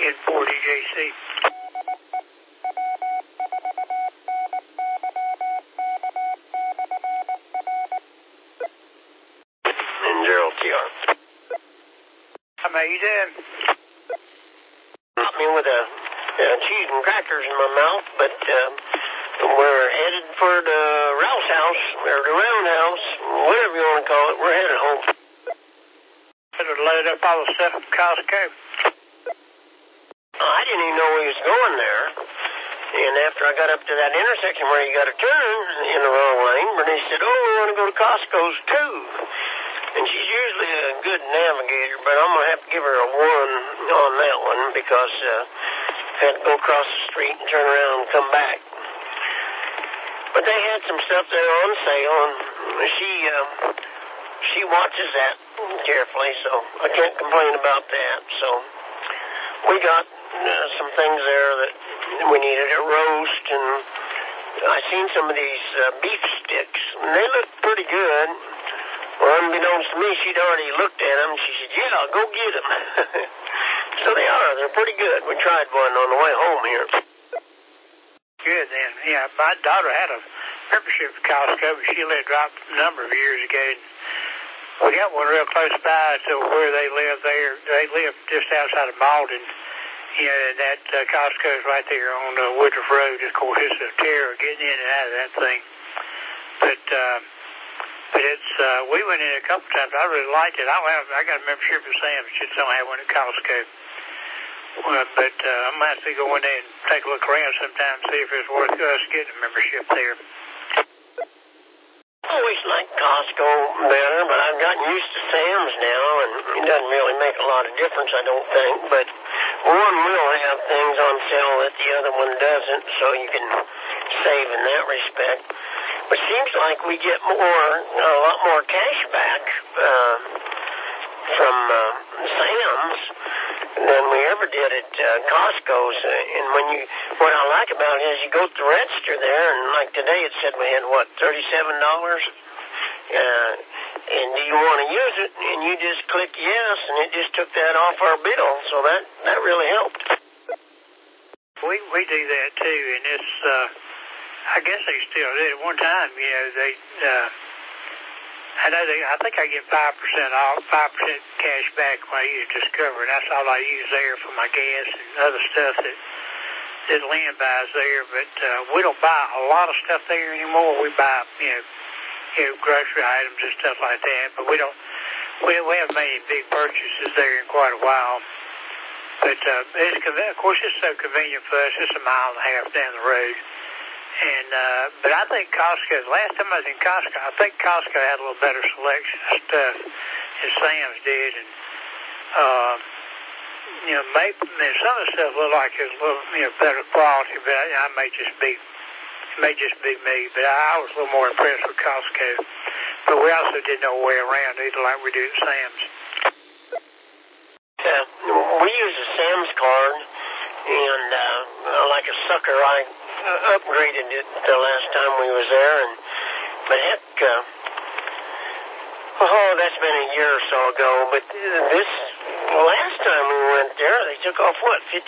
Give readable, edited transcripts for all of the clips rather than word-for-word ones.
10-4 DJC. And Gerald TR. How you doing? Got me with a cheese and crackers in my mouth, but we're headed for the Rouse House, or the Roundhouse, whatever you want to call it. We're headed home. Better load up all the stuff from Costco. I didn't even know we was going there. And after I got up to that intersection where you got to turn in the wrong lane, Bernice said, "Oh, we want to go to Costco's too." And she's usually a good navigator, but I'm going to have to give her a 1 on that one because I had to go across the street and turn around and come back. But they had some stuff there on sale, and she watches that carefully, so I can't complain about that. So we got some things there that we needed, a roast, and I seen some of these beef sticks, and they look pretty good. Well, unbeknownst to me, she'd already looked at them. She said, "Yeah, go get them." So they are. They're pretty good. We tried one on the way home here. Good, then. Yeah, my daughter had a membership at Costco, but she let it drop a number of years ago. We got one real close by to where they live there. They live just outside of Malden. You know, and that Costco is right there on Woodruff Road. Of course, it's a terror getting in and out of that thing. But it's, we went in a couple times. I really liked it. I got a membership at Sam's. Just don't have one at Costco. Well, but I'm going to have to go in there and take a look around sometime, see if it's worth us getting a membership there. I always liked Costco better, but I've gotten used to Sam's now, and it doesn't really make a lot of difference, I don't think. But one will have things on sale that the other one doesn't, so you can save in that respect. But it seems like we get a lot more cash back from Sam's than we ever did at Costco's. And what I like about it is you go to the register there, and like today it said we had, $37? And do you want to use it? And you just click yes, and it just took that off our bill. So that really helped. We do that too, and it's, I guess they still do. At one time, you know, I think I get 5% off, 5% cash back when I use Discover, and that's all I use there for my gas and other stuff that Lynn buys there. But we don't buy a lot of stuff there anymore. We buy, you know, grocery items and stuff like that. But we haven't made any big purchases there in quite a while. But it's of course it's so convenient for us. It's a mile and a half down the road. And but I think Costco, last time I was in Costco, I think Costco had a little better selection of stuff than Sam's did. And you know, maybe some of the stuff looked like it was a little, you know, better quality, but it may just be me. But I was a little more impressed with Costco. But we also didn't know a way around either, like we do at Sam's. Yeah, we use a Sam's card, and like a sucker, I upgraded it the last time we was there, but heck, that's been a year or so ago. But this last time we went there, they took off $61,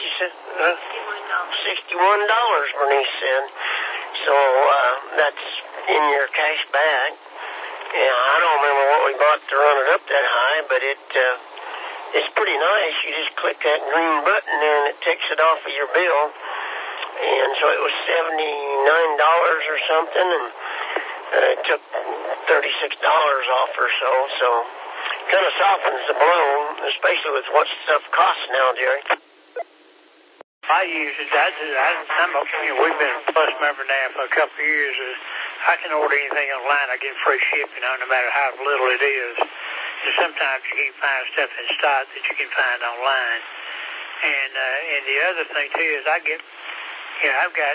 Bernice said. So that's in your cash bag. Yeah, I don't remember what we bought to run it up that high, but it's pretty nice. You just click that green button there, and it takes it off of your bill. And so it was $79 or something, and it took $36 off or so. So it kind of softens the blow, especially with what stuff costs now, Jerry. I use it. We've been a Plus member now for a couple of years. I can order anything online. I get free shipping on no matter how little it is. And sometimes you can find stuff in stock that you can find online. And the other thing too is I've got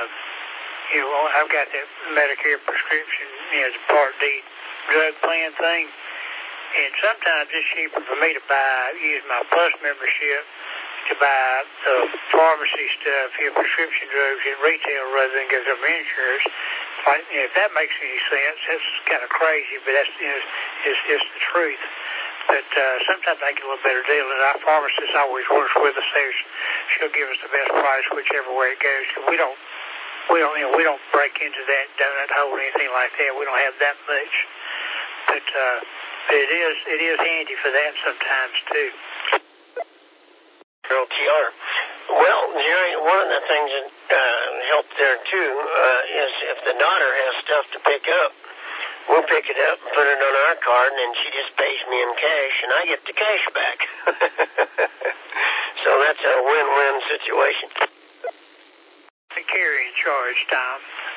that Medicare prescription, the Part D drug plan thing. And sometimes it's cheaper for me to use my Plus membership to buy pharmacy stuff, prescription drugs at retail rather than go through my insurance. If that makes any sense, that's kind of crazy, but that's it's just the truth. But sometimes I get a little better deal, and our pharmacist always works with us. she'll give us the best price whichever way it goes. We don't break into that donut hole or anything like that. We don't have that much, but it is handy for that sometimes too. LTR. Well, Jerry, one of the things that helped there too is if the daughter has stuff to pick up, we'll pick it up and put it on our card, and then she just pays me in cash, and I get the cash back. So that's a win-win situation. The carrying charge, Tom.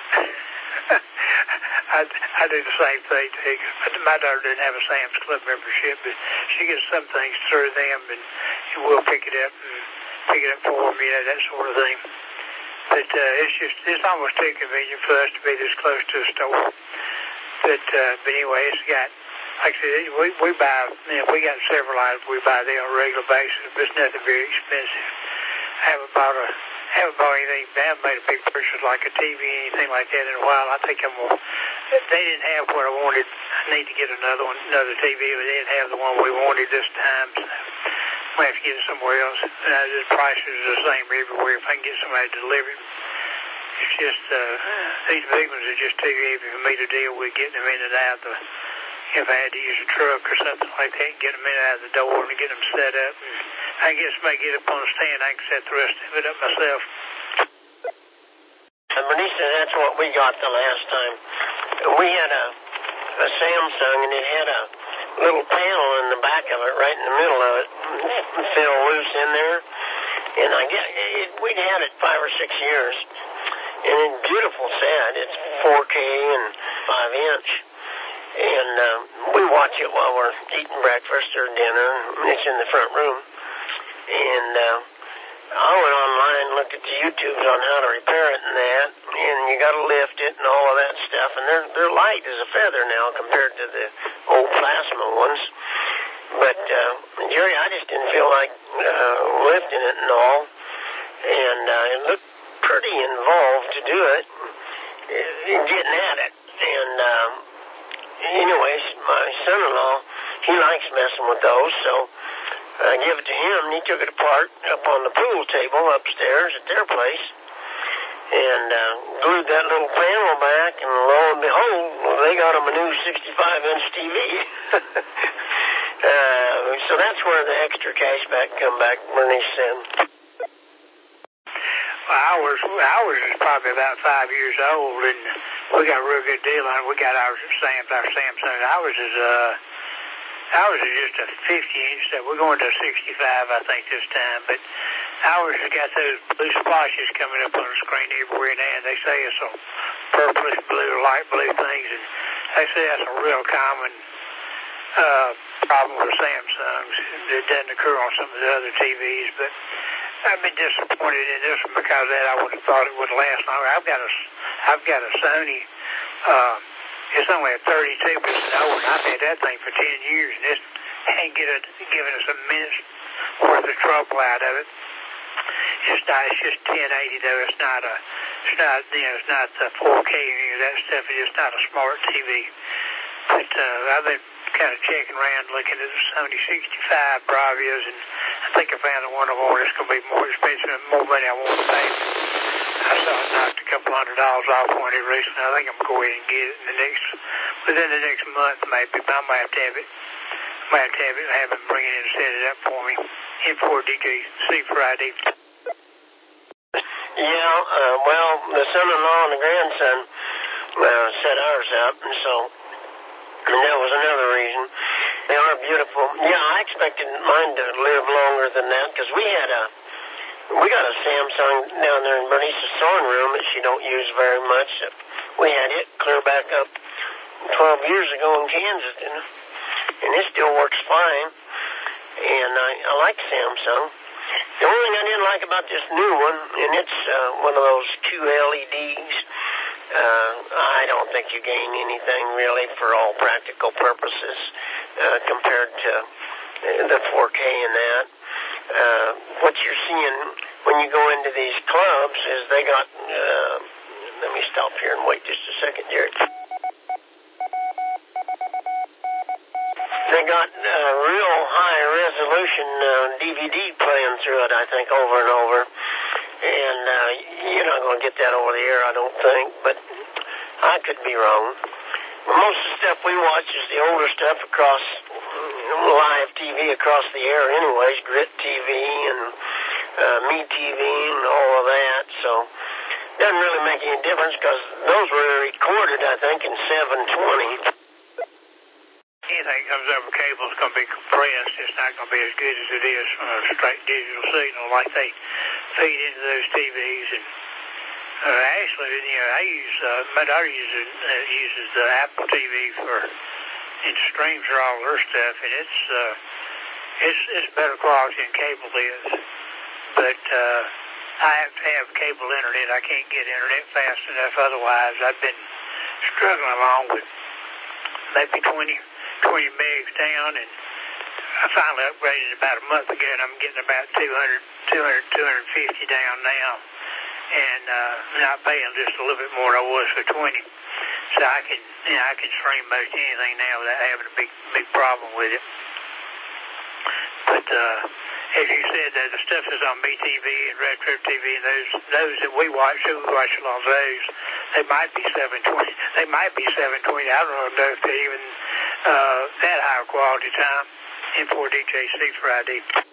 I do the same thing too. My daughter doesn't have a Sam's Club membership, but she gets some things through them, and we'll pick it up for them, that sort of thing. But it's almost too convenient for us to be this close to a store. But anyway, it's got, like I said, we buy, we got several items we buy there on a regular basis, but it's nothing very expensive. I haven't bought anything. I haven't made a big purchase like a TV, anything like that in a while. I think they didn't have what I wanted. I need to get another TV, but they didn't have the one we wanted this time. So we have to get it somewhere else. The prices are the same everywhere. If I can get somebody to deliver it, it's just these big ones are just too heavy for me to deal with getting them in and out. If I had to use a truck or something like that, get them in and out of the door and get them set up. And I can get somebody get up on the stand. I can set the rest of it up myself. And Bernice, that's what we got the last time. We had a Samsung, and it had a little panel in the back of it, right in the middle of it, fell loose in there. And we'd had it 5 or 6 years. And it's beautiful set. It's 4K and 5-inch. And we watch it while we're eating breakfast or dinner. It's in the front room. And I went online and looked at the YouTubes on how to repair it and that. And you got to lift it and all of that stuff. And they're light as a feather now compared to the old plasma ones. But, Jerry, I just didn't feel like lifting it and all. And it looked pretty involved to do it, getting at it. And anyways, my son-in-law, he likes messing with those, so I gave it to him, and he took it apart up on the pool table upstairs at their place and glued that little panel back, and lo and behold, they got him a new 65-inch TV. So that's where the extra cash back come back, Bernice said. Ours is probably about 5 years old, and we got a real good deal on it. We got ours at our Samsung. Ours is just a 50-inch. So we're going to 65, I think, this time. But ours has got those blue splashes coming up on the screen everywhere now. And they say it's a purplish blue, light blue things, and they say that's a real common problem with Samsungs. It doesn't occur on some of the other TVs, but I've been disappointed in this one because of that. I would have thought it would last longer. I've got a Sony. It's only a 32, but it's old. I've had that thing for 10 years, and it ain't giving us a minute's worth of trouble out of it. It's just 1080 though. It's not the 4K or any of that stuff. It's just not a smart TV. But I've been kind of checking around, looking at the Sony 65 Bravias, and I think I found the one I want. It's going to be more expensive and more money I want to pay. I saw it knocked a couple $100 off on it recently. I think I'm going to go ahead and get it within the next month maybe, but I might have to have it. I might have to have it and have them bring it in and set it up for me in 4DG Friday. Yeah, well, the son-in-law and the grandson set ours up, and so that was another reason. They are beautiful. Yeah, I expected mine to live longer than that because we got a Samsung down there in Bernice's sewing room that she don't use very much. We had it clear back up 12 years ago in Kansas, and it still works fine. And I like Samsung. The only thing I didn't like about this new one, and it's one of those QLEDs, I don't think you gain anything really for all practical purposes compared to the 4K and that. What you're seeing when you go into these clubs is they got, let me stop here and wait just a second, Jerry. they got real high resolution DVD playing through it, I think, over and over. And you're not going to get that over the air, I don't think, but I could be wrong. Most of the stuff we watch is the older stuff across live TV across the air anyways, Grit TV and Me TV and all of that, so doesn't really make any difference because those were recorded, I think, in 720. Anything that comes over cable is going to be compressed. It's not going to be as good as it is from a straight digital signal like they feed into those TVs. And actually, I use my daughter uses the Apple TV and streams her all her stuff, and it's better quality than cable is. But I have to have cable internet. I can't get internet fast enough otherwise. I've been struggling along with maybe 20 megs down, and I finally upgraded about a month ago, and I'm getting about 250 down now, and not paying just a little bit more than I was for 20. So I can stream most anything now without having a big problem with it. But as you said, the stuff that's on BTV and Red Trip TV, and those that we watch a lot of those. They might be 720. They might be 720. I don't know if they're even that higher quality time in 4DJC for ID.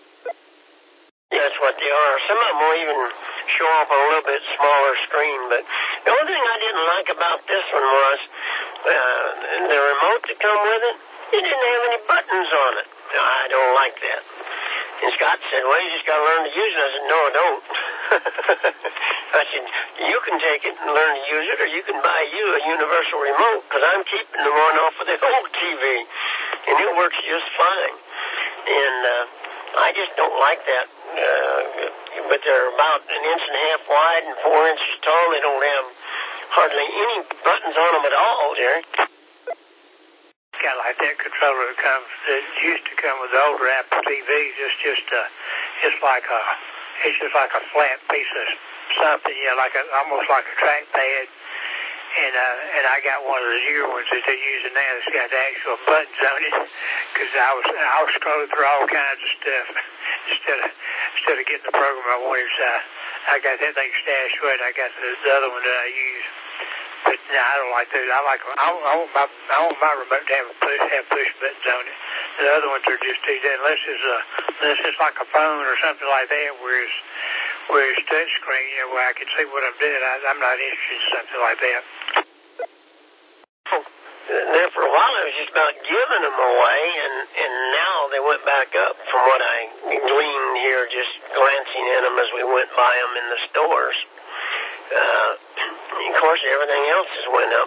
That's what they are. Some of them will even show up on a little bit smaller screen. But the only thing I didn't like about this one was the remote that come with it. It didn't have any buttons on it. I don't like that. And Scott said, well, you just got to learn to use it. I said, no, I don't. I said, you can take it and learn to use it, or you can buy you a universal remote, because I'm keeping the one off of the old TV, and it works just fine. And I just don't like that. But they're about 1.5 inches wide and 4 inches tall. They don't have hardly any buttons on them at all, Jerry. Kind of like that controller that used to come with the older Apple TVs. It's just like a flat piece of something, almost like a trackpad. And I got one of the newer ones that they're using now that's got the actual buttons on it, because I was scrolling through all kinds of stuff instead of getting the program I wanted. So I got that thing stashed away, and I got the other one that I use. But no, I don't like those. I want my remote to have push buttons on it. The other ones are just unless it's like a phone or something like that, where it's touch screen, where I can see what I'm doing. I'm not interested in something like that. There for a while, it was just about giving them away, and now they went back up. From what I gleaned here, just glancing at them as we went by them in the stores. Of course, everything else has went up.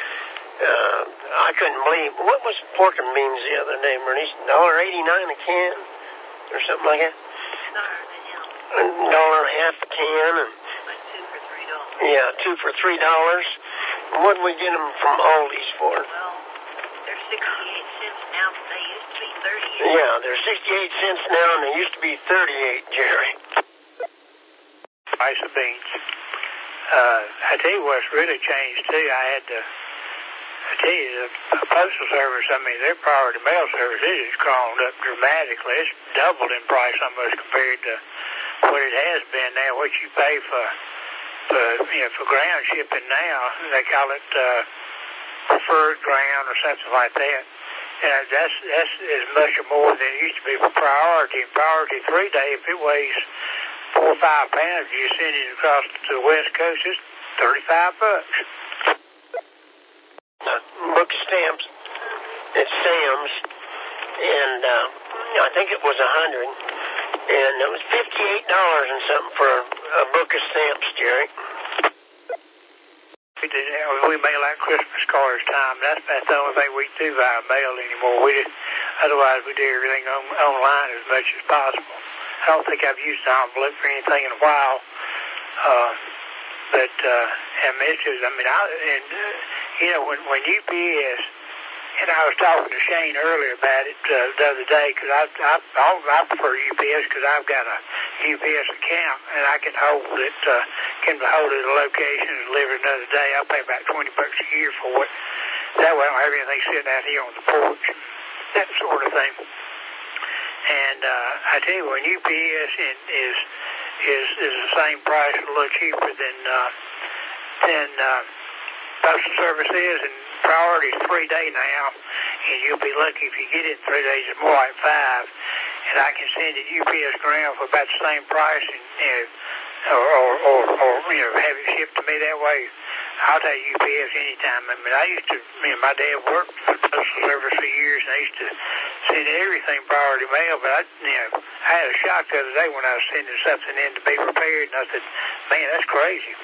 I couldn't believe, what was pork and beans the other day, Bernice? $1.89 a can, or something like that. $1.50 a can, and like $2 for $3. Yeah, $2 for $3. What did we get them from Aldi's for? Well, they're 68 cents now, but they used to be 38. Yeah, they're 68 cents now, and they used to be 38, Jerry. Price of beans. I tell you what's really changed too. I tell you, the postal service, their priority mail service, it has grown up dramatically. It's doubled in price almost compared to what it has been now. What you pay for ground shipping now, they call it preferred ground or something like that. And that's as much or more than it used to be for priority. And priority 3-day, if it weighs 4 or 5 pounds, you send it across to the West Coast, it's $35. Book of stamps at Sam's, and I think it was $100, and it was $58 and something for a book of stamps, Jerry. We mail out Christmas cards time. That's about the only thing we do via mail anymore. Otherwise we do everything online as much as possible. I don't think I've used an envelope for anything in a while. But it's just, when UPS, and I was talking to Shane earlier about it the other day, because I prefer UPS because I've got a UPS account, and I can hold it at a location and deliver it another day. I pay about $20 a year for it. That way I don't have anything sitting out here on the porch. that sort of thing. And I tell you, when UPS is the same price, a little cheaper than Postal Service is, and priority is 3 day now, and you'll be lucky if you get it in 3 days. It's more like 5, and I can send it UPS ground for about the same price, and or have it shipped to me that way. I'll take UPS anytime. I mean, I used to, my dad worked for the Postal Service for years, and I used to send everything priority mail, but I had a shock the other day when I was sending something in to be repaired, and I said, man, that's crazy.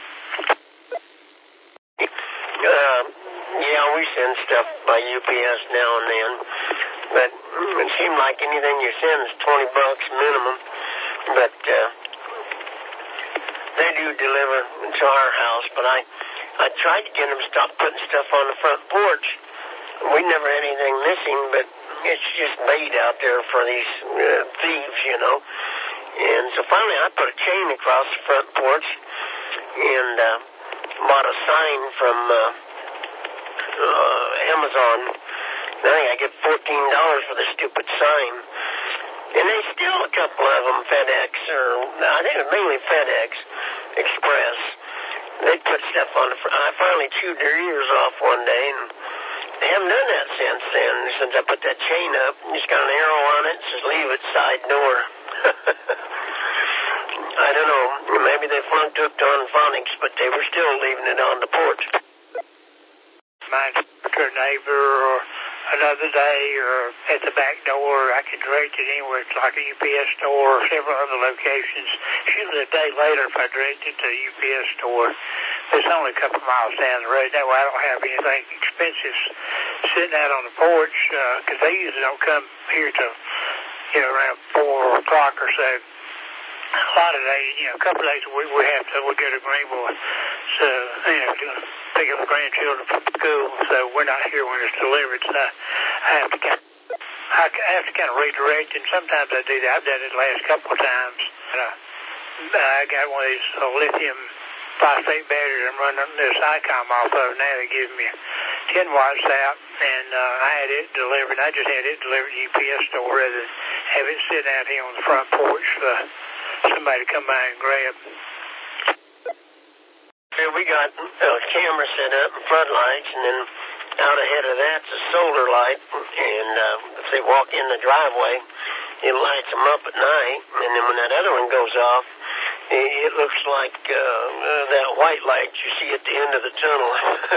Yeah, we send stuff by UPS now and then, but it seemed like anything you send is $20 minimum, but they do deliver to our house, but I tried to get them to stop putting stuff on the front porch. We never had anything missing, but it's just bait out there for these thieves, you know. And so finally I put a chain across the front porch and bought a sign from Amazon. I think I get $14 for the stupid sign. And they steal a couple of them, FedEx, or I think it was mainly FedEx Express. They put stuff on the front. I finally chewed their ears off one day, and they haven't done that since then. Since I put that chain up, just got an arrow on it, says leave it side door. I don't know. Maybe they flunked hooked on phonics, but they were still leaving it on the porch. Mine's to a neighbor or another day or at the back door. I can direct it anywhere. It's like a UPS store or several other locations. Usually a day later if I direct it to a UPS store. It's only a couple miles down the road. That way I don't have anything expensive sitting out on the porch because they usually don't come here till, around 4 o'clock or so. A lot of days, a couple of days a week we go to Greenville. So, pick up the grandchildren from school, so we're not here when it's delivered. So I have to kind of redirect, and sometimes I do that. I've done it the last couple of times. I got one of these lithium phosphate batteries I'm running this ICOM off of now. It gives me 10 watts out, and I had it delivered. I just had it delivered to UPS store rather than have it sitting out here on the front porch for somebody to come by and grab. We got a camera set up and floodlights, and then out ahead of that's a solar light, and if they walk in the driveway, it lights them up at night, and then when that other one goes off, it looks like that white light you see at the end of the tunnel.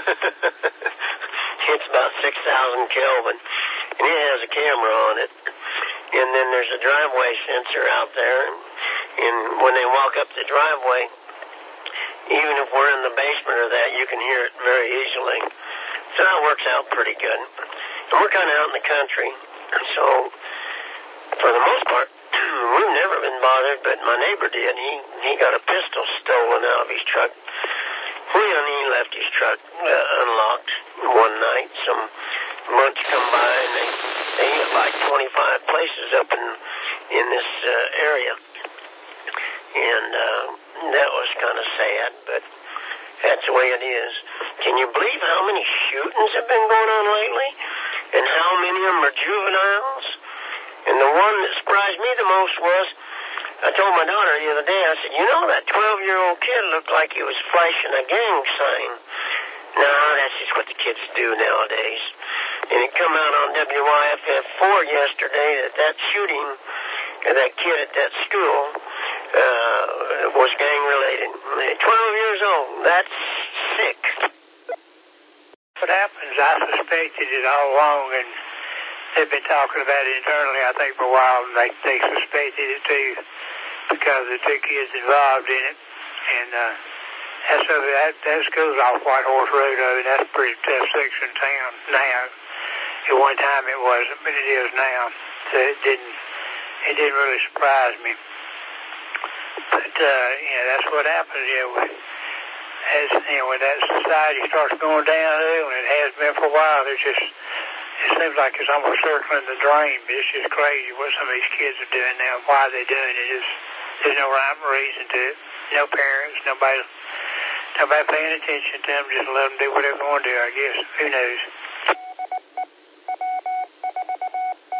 It's about 6,000 Kelvin, and it has a camera on it, and then there's a driveway sensor out there, and when they walk up the driveway, even if we're in the basement or that, you can hear it very easily. So that works out pretty good. And we're kind of out in the country, so for the most part, we've never been bothered, but my neighbor did. He got a pistol stolen out of his truck. He left his truck unlocked one night. Some months come by, and they hit like 25 places up in this area. And that was kind of sad, but that's the way it is. Can you believe how many shootings have been going on lately? And how many of them are juveniles? And the one that surprised me the most was, I told my daughter the other day, I said, that 12-year-old kid looked like he was flashing a gang sign. No, that's just what the kids do nowadays. And it come out on WYFF4 yesterday that shooting of that kid at that school was gang-related. 12 years old. That's sick. What happens, I suspected it all along, and they've been talking about it internally, I think, for a while, and they suspected it too because the 2 kids involved in it. And that school's off White Horse Road, and that's a pretty tough section of town now. At one time it wasn't, but it is now. So it didn't really surprise me. But, that's what happens, when that society starts going downhill, and it has been for a while, it seems like it's almost circling the drain, but it's just crazy what some of these kids are doing now, and why they're doing it. There's no rhyme or reason to it. No parents, nobody paying attention to them, just let them do whatever they want to do, I guess. Who knows?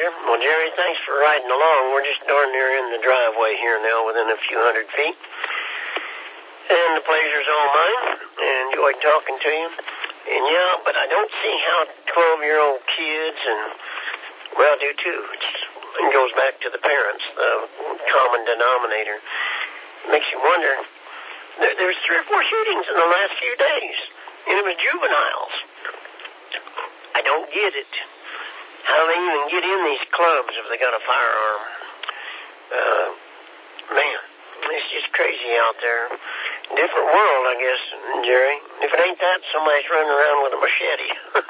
pleasure. Well, Jerry, thanks for riding along. We're just darn near in the driveway here now, within a few hundred feet. And the pleasure's all mine. I enjoyed talking to you. And yeah, but I don't see how 12-year-old kids and, well, do too. It goes back to the parents, the common denominator. It makes you wonder. There's 3 or 4 shootings in the last few days, and it was juveniles. I don't get it. How do they even get in these clubs if they got a firearm? Man, it's just crazy out there. Different world, I guess, Jerry. If it ain't that, somebody's running around with a machete.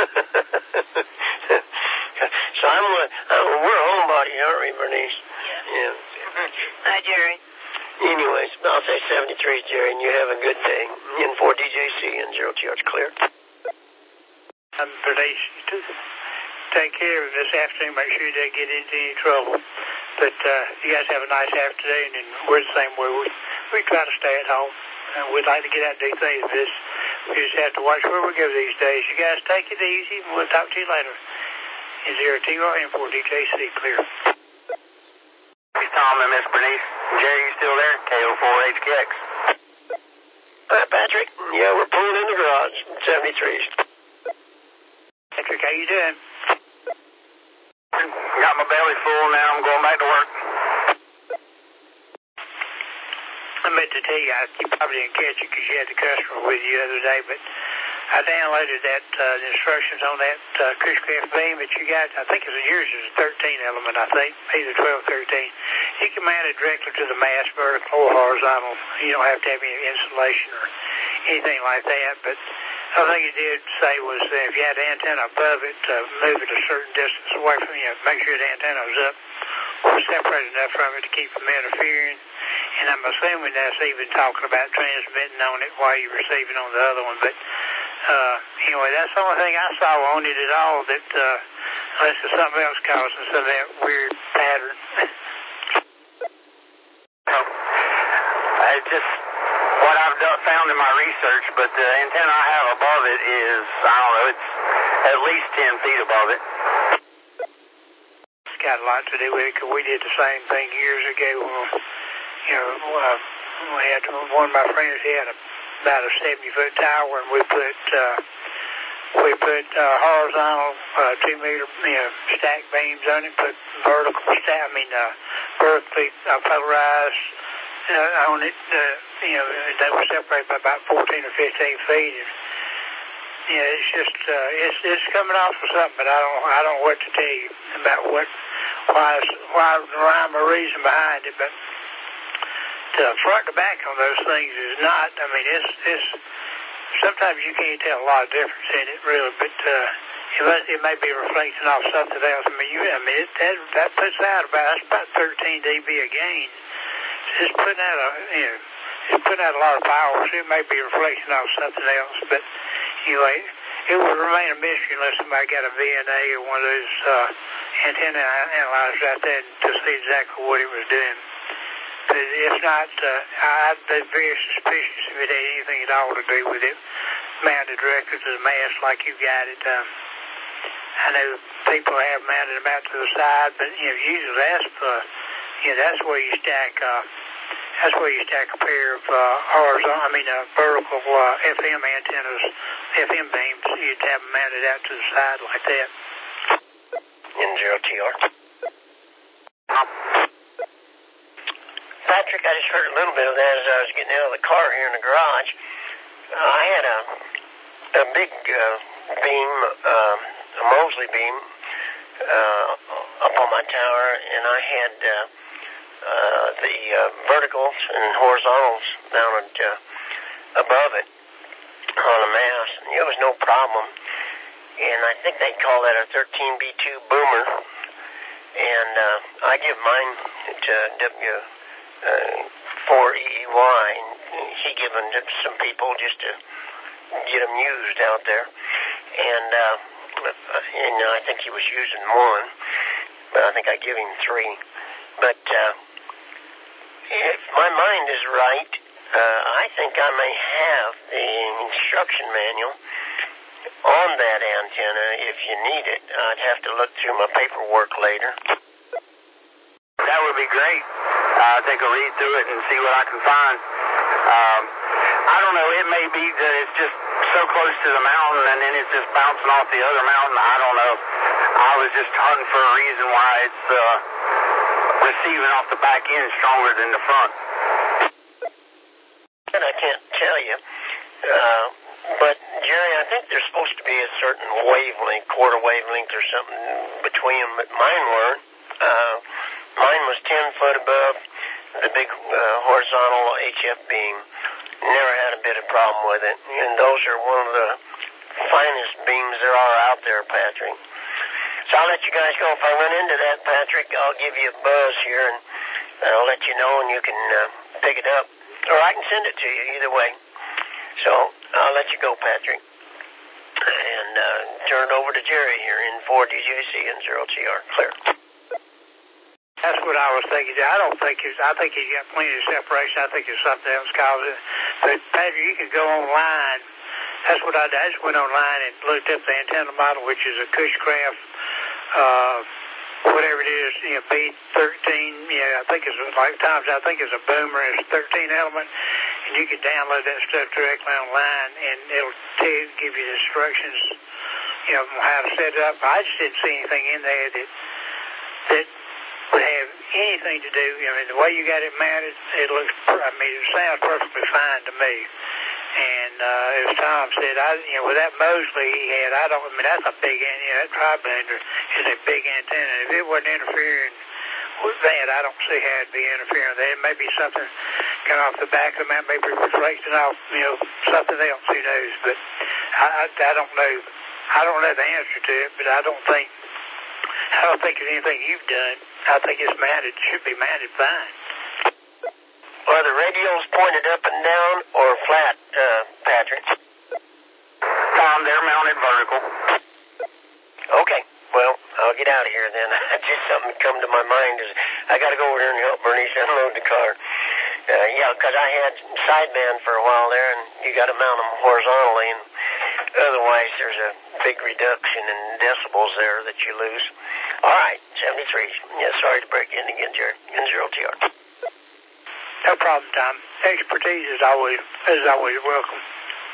So we're a homebody, aren't we, Bernice? Yeah. Hi, Jerry. Anyways, I'll say 73, Jerry, and you have a good day. In 4DJC and 0TR's clear. I'm Bernice. Take care of this afternoon. Make sure you don't get into any trouble. But you guys have a nice afternoon, and we're the same way. We try to stay at home. We'd like to get out and do things. We just have to watch where we go these days. You guys take it easy, and we'll talk to you later. In 0TR and 4DJC, clear. It's Tom and Miss Bernice. Jerry, you still there? KO4HKX. Patrick, yeah, we're pulling in the garage. 73s. Patrick, how you doing? Got my belly full now. I'm going back to work. I meant to tell you, you probably didn't catch it because you had the customer with you the other day, but I downloaded that the instructions on that Cushcraft beam that you got. I think yours is a 13 element, I think, either 12 or 13. You can mount it directly to the mast, vertical or horizontal. You don't have to have any insulation or anything like that, but the other thing it did say was if you had the antenna above it, move it a certain distance away from you. Make sure the antenna was up or separated enough from it to keep from interfering. And I'm assuming that's even talking about transmitting on it while you're receiving on the other one. But anyway, that's the only thing I saw on it at all, that unless there's something else causing some of that weird pattern. It's just what I've found in my research, but the antenna I have above it is, I don't know, it's at least 10 feet above it. It's got a lot to do with it, because we did the same thing years ago. We had one of my friends, he had about a 70-foot tower, and we put horizontal 2-meter stack beams on it, put vertically polarized on it. They were separated by about 14 or 15 feet. And, it's just it's coming off of something, but I don't know what to tell you about why the rhyme or reason behind it, but the front to back on those things is not. I mean, it's sometimes you can't tell a lot of difference in it, really, but it may be reflecting off something else. I mean, that puts out about 13 dB a gain. It's putting out a lot of power, so it may be reflecting off something else. But anyway, it would remain a mystery unless somebody got a VNA or one of those antenna analyzers out there to see exactly what it was doing. But if not, I'd be very suspicious if it had anything at all to do with it mounted directly to the mast like you got it. I know people have mounted them out to the side, but usually that's where you stack. That's where you stack a pair of vertical FM antennas, FM beams. You'd have them mounted out to the side like that. N0TR. Patrick, I just heard a little bit of that as I was getting out of the car here in the garage. I had a big beam, a Mosley beam, up on my tower, and I had the verticals and horizontals mounted above it on a mast, and it was no problem. And I think they call that a 13B2 boomer. And I give mine to W4EEY, and he given to some people just to get them used out there. And I think he was using one, but I think I give him 3. But if my mind is right, I think I may have the instruction manual on that antenna if you need it. I'd have to look through my paperwork later. That would be great. Take a read through it and see what I can find. I don't know, it may be that it's just so close to the mountain and then it's just bouncing off the other mountain. I don't know. I was just hunting for a reason why it's receiving off the back end stronger than the front. And I can't tell you. But, Jerry, I think there's supposed to be a certain wavelength, quarter wavelength or something between them, but mine weren't. Mine was 10 foot above the big horizontal HF beam. Never had a bit of problem with it. And those are one of the finest beams there are out there, Patrick. So I'll let you guys go. If I run into that, Patrick, I'll give you a buzz here, and I'll let you know, and you can pick it up. Or I can send it to you, either way. So I'll let you go, Patrick. And turn it over to Jerry here in 4DJC and 0TR. Clear. That's what I was thinking. I think he's got plenty of separation. I think it's something else causing it. But, Patrick, you can go online. That's what I did. I just went online and looked up the antenna model, which is a Cushcraft, whatever it is, B13. Yeah, I think it's like times. I think it's a boomer. It's a 13 element. And you can download that stuff directly online, and it'll give you the instructions, on how to set it up. I just didn't see anything in there that would have anything to do. The way you got it mounted, it sounds perfectly fine to me. And as Tom said, with that Mosley he had, that's a big antenna. That tri-blender is a big antenna. If it wasn't interfering with that, I don't see how it'd be interfering with that. It may be something coming off the back of the mountain, maybe reflecting off, something else. Who knows? But I don't know. I don't know the answer to it, but I don't think it's anything you've done. I think it's mounted, should be mounted fine. Are the radios pointed up and down or flat, Patrick? They're mounted vertical. Okay. Well, I'll get out of here then. Just something come to my mind is I got to go over here and help Bernice unload the car. Because I had sideband for a while there, and you got to mount them horizontally, and otherwise there's a big reduction in decibels there that you lose. All right, 73. Yeah, sorry to break in again, Jerry. N0TR. No problem, Tom. Expertise is always welcome.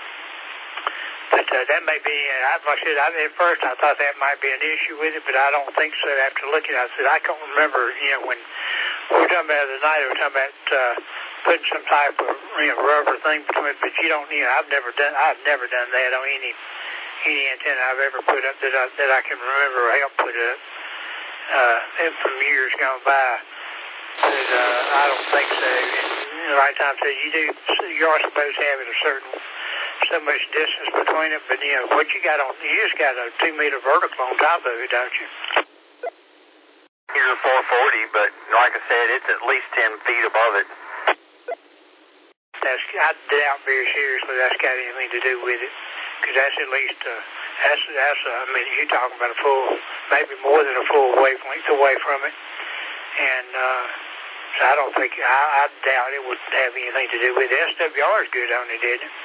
But that may be, like I said, at first I thought that might be an issue with it, but I don't think so. After looking at it, I can't remember, when we were talking about the night, we were talking about putting some type of rubber thing between it, but you don't, I've never done that on any antenna I've ever put up that I can remember or help put up from years gone by. But I don't think so. And like Tom said, you are supposed to have it so much distance between it, but what you got on, you just got a 2 meter vertical on top of it, don't you? Here's a 440, but like I said, it's at least 10 feet above it. I doubt very seriously that's got anything to do with it, because that's at least you're talking about a full, maybe more than a full wavelength away from it, and so I don't think, I doubt it would have anything to do with it. SWR is good on it, didn't it?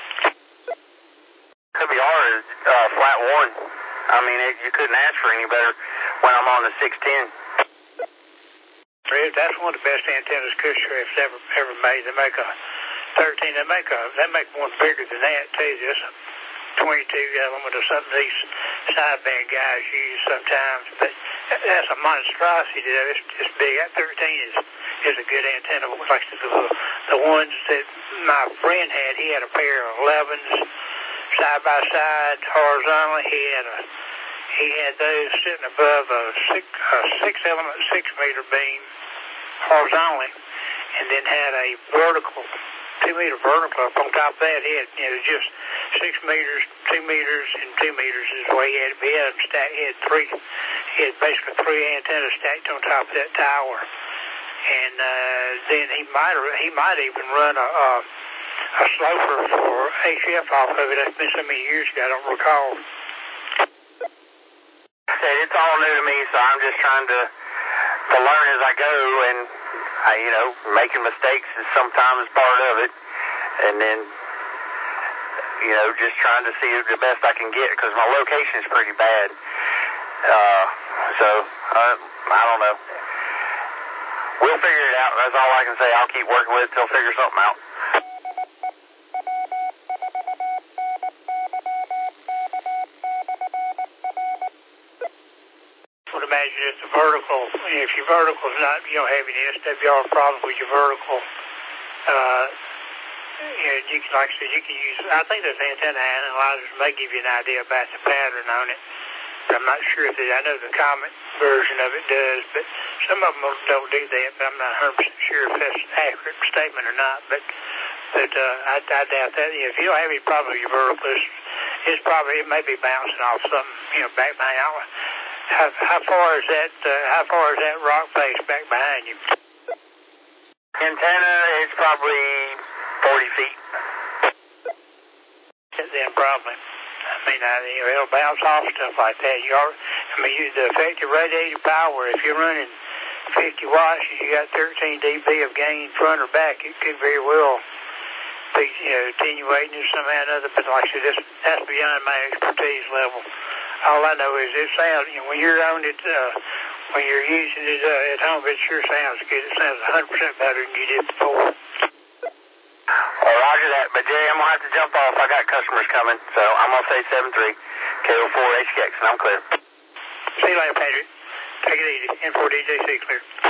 SWR is flat one. You couldn't ask for any better when I'm on the 610. That's one of the best antennas Cushcraft's ever made. They make a 13. They make one bigger than that too. This 22 element or something these sideband guys use sometimes. But that's a monstrosity. It's just big. That 13 is a good antenna. Like the ones that my friend had, he had a pair of 11s. Side by side, horizontally, he had those sitting above a 6-element, 6-meter beam horizontally, and then had a vertical, 2-meter vertical up on top of that. He had, just 6 meters, 2 meters, and 2 meters is the way he had it. He had them stacked. He had basically 3 antennas stacked on top of that tower, and then he might even run a sloper for HF off of it. That's been so many years ago, I don't recall. It's all new to me, so I'm just trying to learn as I go, and making mistakes is sometimes part of it. And then, just trying to see the best I can get because my location is pretty bad. I don't know. We'll figure it out. That's all I can say. I'll keep working with it till figure something out. I would imagine it's the vertical. If your vertical's not, having an SWR problem with your vertical, you can, like I said, you can use, I think those antenna analyzers may give you an idea about the pattern on it. But I'm not sure if I know the Comet version of it does, but some of them don't do that, but I'm not 100% sure if that's an accurate statement or not. But I doubt that. If you don't have any problem with your vertical, it may be bouncing off something, back behind you. How far is that rock face back behind you? Antenna is probably 40 feet. Then probably. It'll bounce off stuff like that. The effective radiated power, if you're running 50 watts and you got 13 dB of gain front or back, it could very well be, attenuating or somehow or another. But like I said, that's beyond my expertise level. All I know is it sounds, when you're on it, when you're using it at home, it sure sounds good. It sounds 100% better than you did before. Well, roger that. But, Jerry, I'm going to have to jump off. I got customers coming. So I'm going to say 73 KO4 HKX, and I'm clear. See you later, Patrick. Take it easy. N4DJ6 clear.